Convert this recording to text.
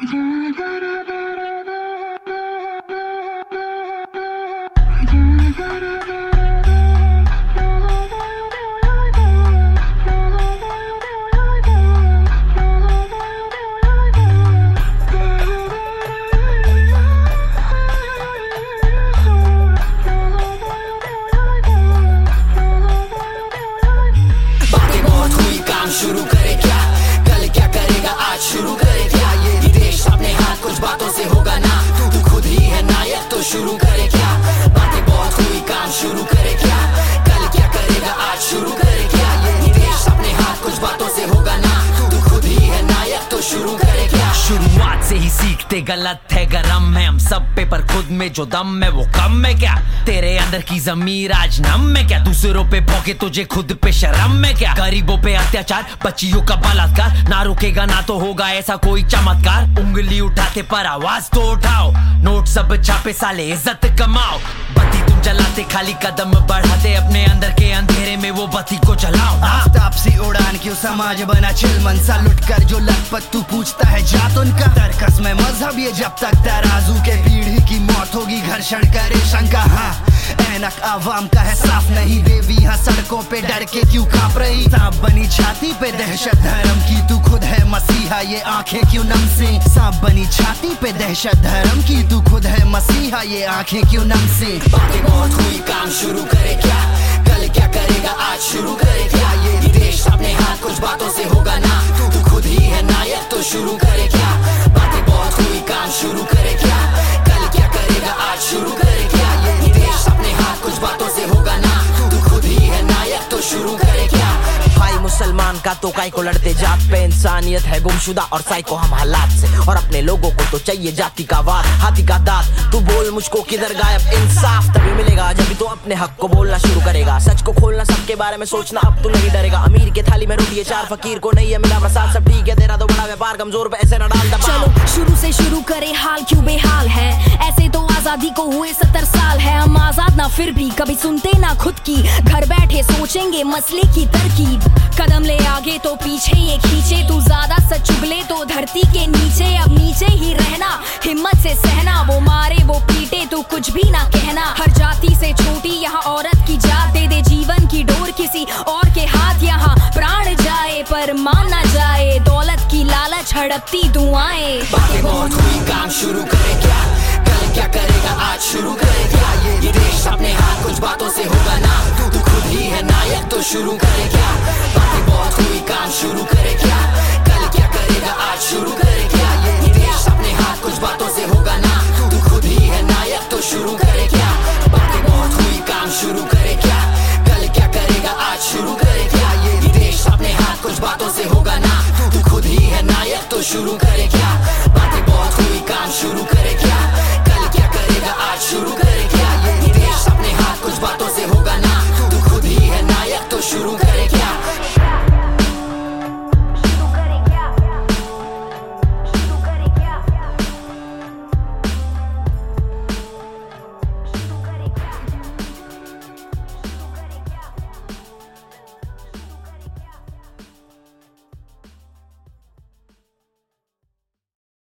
शुरू करे क्या, कल क्या करेगा आज शुरू करे क्या, ये देश अपने हाथ कुछ बातों से होगा ना, तू खुद ही है नायक तो शुरू करे क्या, बातें बहुत हुई काम शुरू करे क्या, कल क्या करेगा आज शुरू करे क्या, ये देश अपने हाथ कुछ बातों से होगा ना, तू खुद ही है नायक तो शुरू करे क्या। शुरुआत से ही सीखते गलत है गरम है हम सब पे, पर खुद में जो दम है वो कम है क्या, तेरे अंदर की ज़मीर आज नम है क्या, दूसरों पे भौंके तुझे खुद पे शर्म है क्या, गरीबों पे अत्याचार बच्चियों का बलात्कार, ना रुकेगा ना तो होगा ऐसा कोई चमत्कार, उंगली उठाते पर आवाज तो उठाओ, नोट सब छापे साले इज्जत कमाओ, बत्ती तुम जलाते खाली कदम बढ़ाते, अपने अंदर के अंधेरे में वो बत्ती को जलाओ। आफ्ताब सी उड़ान क्यों समाज बना चिल मनसा, लुट कर जो लखपत तू पूछता है जात उनका, तरकस में मजहब ये जब तक तराजू के पीढ़ी की मौत होगी घर्षण करे शंका, हाँ ऐनक आवाम का है साफ नहीं, देवी हाँ सड़कों पे डर के क्यों कांप रही, सांप बनी छाती पे दहशत धर्म की, तू खुद है मसीहा ये आंखें क्यों नम से, सांप बनी छाती पे दहशत धर्म की, तू खुद है मसीहा ये आंखें क्यों नम से, बातें बहुत हुई काम शुरू करे क्या, कल क्या करेगा आज शुरू करे क्या, ये देश अपने हाथ कुछ बातों से होगा ना, तू खुद ही है नायक तो शुरू करे क्या, बातें बहुत हुई काम शुरू करे क्या, कल क्या करेगा आज शुरू करे क्या, ये देश अपने हाथ कुछ बातों से होगा ना, तू खुद ही है नायक तो शुरू करे क्या। भाई मुसलमान का तो काय को लड़ते जात पे, इंसानियत है गुमशुदा और साइको हम हालात से, और अपने लोगों को तो चाहिए जाति का वार हाथी का दांत, तू बोल मुझको किधर गायब, इंसाफ तभी मिलेगा जब भी तू अपने हक को बोलना शुरू करेगा, सच को खोलना सबके बारे में सोचना अब तू नहीं डरेगा, अमीर के थाली में रोटी है चार फकीर को नहीं है मिला प्रसाद, सब ठीक है तेरा तो बड़ा व्यापार कमजोर पे ऐसे न डाल दबाव। चलो शुरू से शुरू करे हाल क्यों बेहाल है, ऐसे तो आजादी को हुए 70 साल है, हम आजाद ना फिर भी कभी सुनते ना खुद की, घर बैठे सोचेंगे मसले की तरकीब, कदम ले आगे तो पीछे ये खींचे, तू ज्यादा सच चुगले तो धरती के नीचे, अब नीचे ही रहना हिम्मत से सहना, वो मारे वो पीटे तू कुछ भी ना कहना, हर जाति से छोटी यहाँ औरत की जात, दे दे जीवन की डोर किसी और के हाथ, यहाँ प्राण जाए पर मान ना जाए, दौलत की लालच हड़पती दुआएं, बातें बहुत हुई काम शुरू करे क्या, कल क्या करेगा आज शुरू करे क्या, ये देश अपने हाथ कुछ बातों से होगा ना, तू खुद ही है नायक तो शुरू करे क्या, बातें बहुत हुई काम शुरू करे क्या, कल क्या करेगा आज शुरू करे क्या, ये